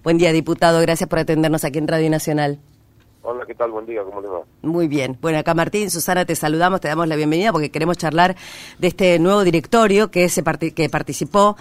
Buen día, diputado. Gracias por atendernos aquí en Radio Nacional. Hola, ¿qué tal? Buen día, ¿cómo le va? Muy bien. Bueno, acá Martín, Susana, te saludamos, te damos la bienvenida porque queremos charlar de este nuevo directorio que participó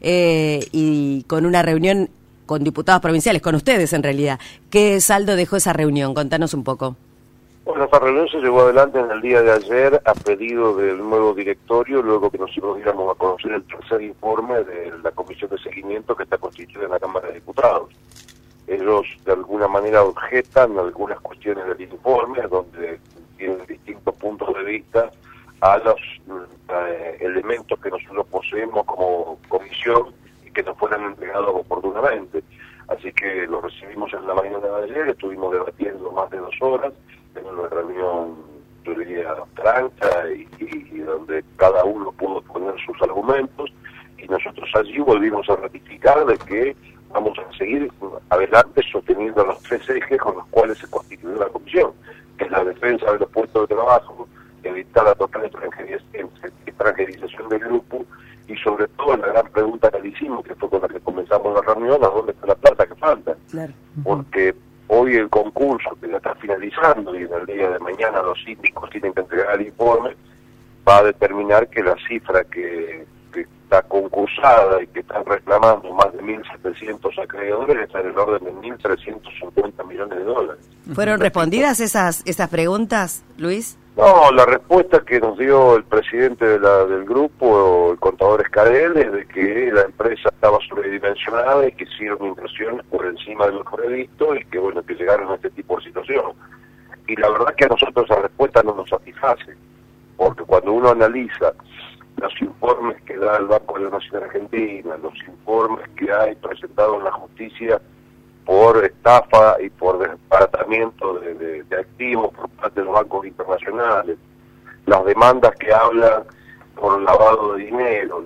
y con una reunión con diputados provinciales, con ustedes en realidad. ¿Qué saldo dejó esa reunión? Contanos un poco. Bueno, esta reunión se llevó adelante en el día de ayer a pedido del nuevo directorio, luego que nosotros diéramos a conocer el tercer informe de la comisión de seguimiento que está constituida en la Cámara de Diputados. Ellos de alguna manera objetan algunas cuestiones del informe, donde tienen distintos puntos de vista a los elementos que nosotros poseemos como comisión y que nos fueran entregados oportunamente. Así que lo recibimos en la mañana de ayer, estuvimos debatiendo más de 2 horas, en una reunión, yo diría, franca y donde cada uno pudo poner sus argumentos, y nosotros allí volvimos a ratificar de que vamos a seguir adelante sosteniendo los 3 ejes con los cuales se constituyó la comisión, que es la defensa de los puestos de trabajo, evitar la total extranjerización del grupo, y sobre todo la gran pregunta que le hicimos, que fue con la que comenzamos la reunión, ¿a dónde está la plata que falta? Claro. Porque hoy el concurso que ya está finalizando y en el día de mañana los síndicos tienen que entregar el informe, va a determinar que la cifra que está concursada y que están reclamando más de 1.700 acreedores está en el orden de 1.350 millones de dólares. ¿Fueron respondidas esas preguntas, Luis? No, la respuesta que nos dio el presidente del grupo, el contador Escarel, es de que la empresa estaba sobredimensionada y que hicieron inversiones por encima de lo previsto y que bueno, que llegaron a este tipo de situación. Y la verdad que a nosotros esa respuesta no nos satisface, porque cuando uno analiza los informes que da el Banco de la Nación Argentina, los informes que hay presentados en la justicia por estafa y por desbaratamiento de activos por parte de los bancos internacionales, las demandas que hablan por lavado de dinero,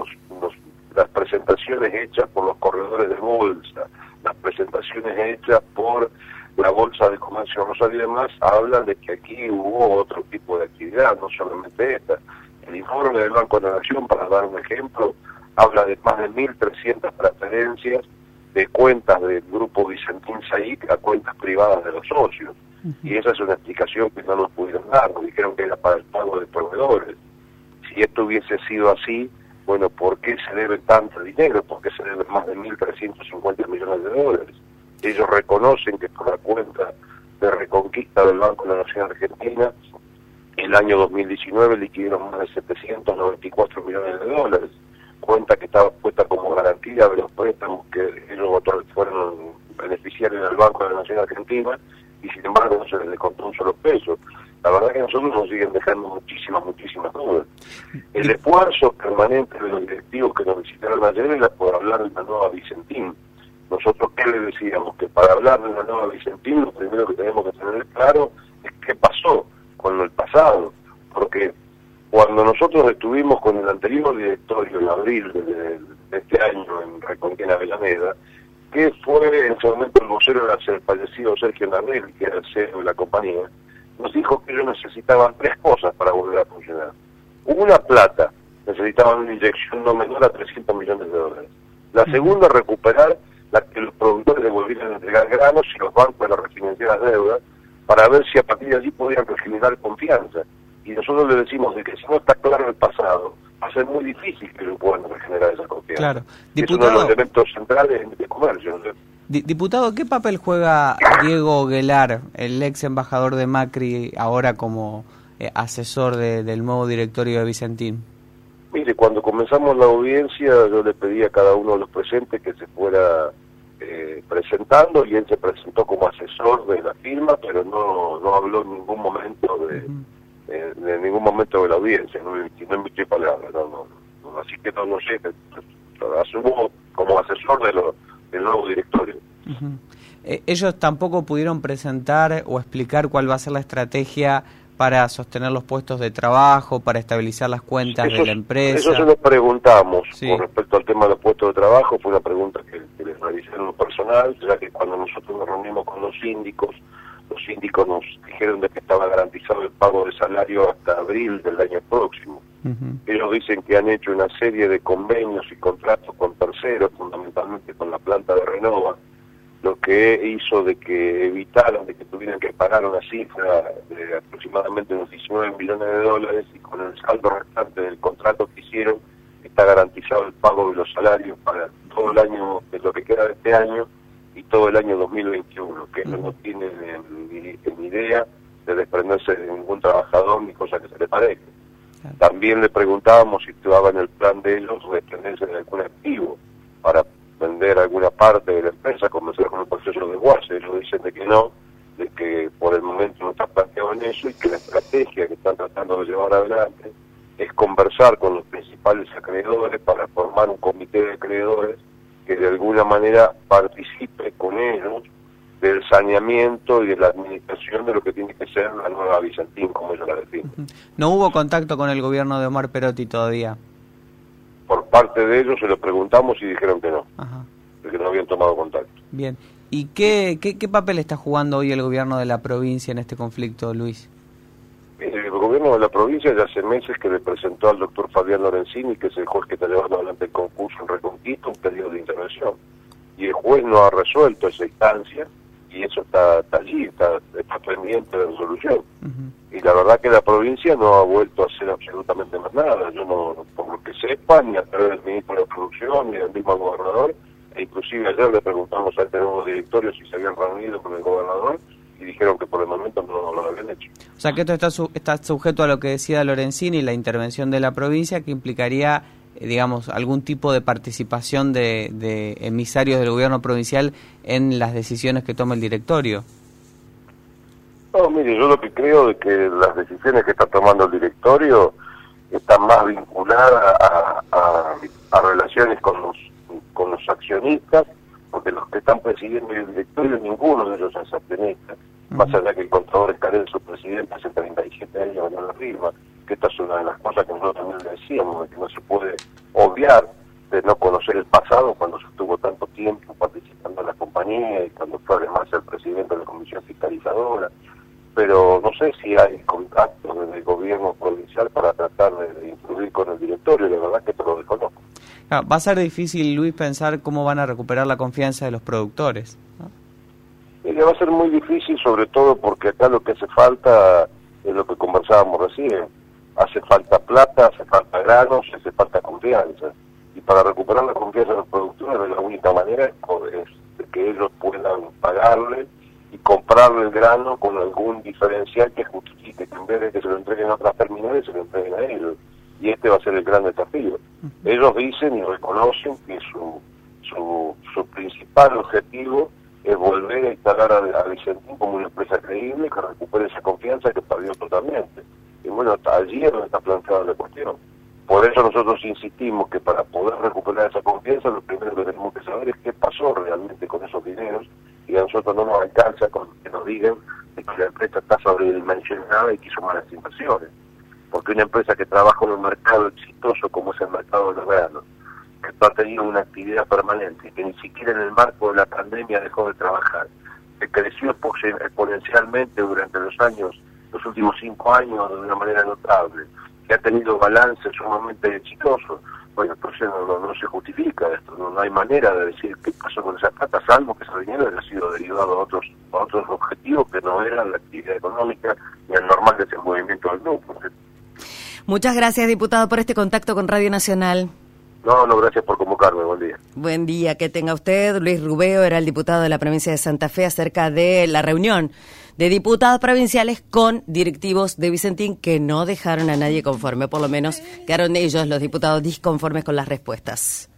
las presentaciones hechas por los corredores de bolsa, las presentaciones hechas por la Bolsa de Comercio Rosario y demás, hablan de que aquí hubo otro tipo de actividad, no solamente esta. El informe del Banco de la Nación, para dar un ejemplo, habla de más de 1.300 transferencias de cuentas del grupo Vicentín Saic a cuentas privadas de los socios. Y esa es una explicación que no nos pudieron dar, nos dijeron que era para el pago de proveedores. Si esto hubiese sido así, bueno, ¿por qué se debe tanto dinero? ¿Por qué se deben más de 1.350 millones de dólares? Ellos reconocen que por la cuenta de Reconquista del Banco de la Nación Argentina, el año 2019 liquidaron más de 794 millones de dólares, cuenta que estaba puesta como garantía de los préstamos que ellos fueron beneficiarios del Banco de la Nación Argentina, y sin embargo no se les descontó un solo peso. La verdad que a nosotros nos siguen dejando muchísimas dudas. El esfuerzo permanente de los directivos que nos visitaron ayer era por hablar de la nueva Vicentín. Nosotros, ¿qué le decíamos? Que para hablar de la nueva Vicentín, lo primero que tenemos que tener claro es qué pasó con el pasado, porque cuando nosotros estuvimos con el anterior directorio en abril de este año en Reconquista Avellaneda, que fue en ese momento el vocero era el fallecido Sergio Nardelli, que era el CEO de la compañía, nos dijo que ellos necesitaban 3 cosas para volver a funcionar. Una, plata, necesitaban una inyección no menor a 300 millones de dólares. La segunda, recuperar que los productores le volvieran a entregar granos y los bancos a refinanciar las deudas, para ver si a partir de allí podían regenerar confianza. Y nosotros le decimos de que si no está claro el pasado, va a ser muy difícil que lo puedan regenerar esa confianza. Claro. Es uno de los elementos centrales de comercio, ¿no? Diputado, ¿qué papel juega Diego Guelar, el ex embajador de Macri, ahora como asesor del nuevo directorio de Vicentín? Mire, cuando comenzamos la audiencia yo le pedí a cada uno de los presentes que se fuera presentando, y él se presentó como asesor de la firma, pero no habló en ningún momento de ningún momento de la audiencia, no emitió palabras, así que no sé, asumo como asesor del nuevo directorio. Ellos tampoco pudieron presentar o explicar cuál va a ser la estrategia para sostener los puestos de trabajo, para estabilizar las cuentas de la empresa. Eso se lo preguntamos, sí. Con respecto al tema de los puestos de trabajo, fue una pregunta que les realicé en lo personal, ya que cuando nosotros nos reunimos con los síndicos nos dijeron de que estaba garantizado el pago de salario hasta abril del año próximo. Ellos dicen que han hecho una serie de convenios y contratos con terceros, fundamentalmente con la planta de Renova, lo que hizo de que evitaran de que tuvieran que pagar una cifra de aproximadamente unos 19 millones de dólares, y con el saldo restante del contrato que hicieron está garantizado el pago de los salarios para todo el año, de lo que queda de este año y todo el año 2021, que ellos no tienen ni idea de desprenderse de ningún trabajador ni cosa que se le parezca. También le preguntábamos si estaba en el plan de ellos desprenderse de algún activo para vender alguna parte de la empresa, comenzar con el proceso de desguace. Ellos dicen de que no, de que por el momento no está planteado en eso, y que la estrategia que están tratando de llevar adelante es conversar con los principales acreedores para formar un comité de acreedores que de alguna manera participe con ellos del saneamiento y de la administración de lo que tiene que ser la nueva Vicentín, como ellos la definen. ¿No hubo contacto con el gobierno de Omar Perotti todavía? Por parte de ellos se lo preguntamos y dijeron que no, Ajá. que no habían tomado contacto. Bien. ¿Y qué papel está jugando hoy el gobierno de la provincia en este conflicto, Luis? El gobierno de la provincia ya hace meses que le presentó al doctor Fabián Lorenzini, que es el juez que está llevando adelante el concurso en Reconquista, un pedido de intervención. Y el juez no ha resuelto esa instancia, y eso está allí, está pendiente de resolución. Y la verdad que la provincia no ha vuelto a hacer absolutamente más nada. Yo no, por lo que sepa, ni a través del ministro de Producción, ni del mismo gobernador, e inclusive ayer le preguntamos a este nuevo directorio si se habían reunido con el gobernador, y dijeron que por el momento no lo habían hecho. O sea que esto está sujeto a lo que decía Lorenzini, la intervención de la provincia, que implicaría, digamos, algún tipo de participación de emisarios del gobierno provincial en las decisiones que toma el directorio. No, mire, yo lo que creo es que las decisiones que está tomando el directorio están más vinculadas a relaciones con los accionistas, porque los que están presidiendo el directorio, ninguno de ellos es accionista, más allá que el contador Escarel, su presidente, hace 37 años no lo firma, que esta es una de las cosas que nosotros también le decíamos, de que no se puede obviar de no conocer el pasado cuando se estuvo tanto tiempo participando en la compañía y cuando fue además el presidente de la comisión fiscalizadora. Pero no sé si hay contactos desde el gobierno provincial para tratar de influir con el directorio, la verdad que te lo desconozco. Claro, va a ser difícil, Luis, pensar cómo van a recuperar la confianza de los productores, ¿no? Va a ser muy difícil, sobre todo porque acá lo que hace falta es lo que conversábamos recién. Hace falta plata, hace falta granos, hace falta confianza. Y para recuperar la confianza de los productores, de la única manera es que ellos puedan pagarle y comprarle el grano con algún diferencial que justifique que en vez de que se lo entreguen a otras terminales, se lo entreguen a ellos. Y este va a ser el gran desafío. Ellos dicen y reconocen que su principal objetivo es volver a instalar a Vicentín como una empresa creíble que recupere esa confianza que perdió totalmente. Y bueno, allí es donde está planteada la cuestión. Por eso nosotros insistimos que para poder recuperar esa confianza, lo primero que tenemos que saber es qué pasó realmente con esos dineros, y a nosotros no nos alcanza con que nos digan de que la empresa está sobredimensionada y que hizo malas inversiones. Porque una empresa que trabaja en un mercado exitoso como es el mercado de los granos, que ha tenido una actividad permanente, que ni siquiera en el marco de la pandemia dejó de trabajar, que creció exponencialmente durante los últimos 5 años de una manera notable, que ha tenido balances sumamente exitosos, bueno, entonces no se justifica esto, no hay manera de decir qué pasó con esa plata, salvo que ese dinero haya sido derivado a otros objetivos que no eran la actividad económica ni el normal desenvolvimiento del grupo. Muchas gracias, diputado, por este contacto con Radio Nacional. No, gracias por convocarme, buen día. Buen día, que tenga usted. Luis Rubeo era el diputado de la provincia de Santa Fe acerca de la reunión de diputados provinciales con directivos de Vicentín que no dejaron a nadie conforme, por lo menos quedaron ellos, los diputados, disconformes con las respuestas.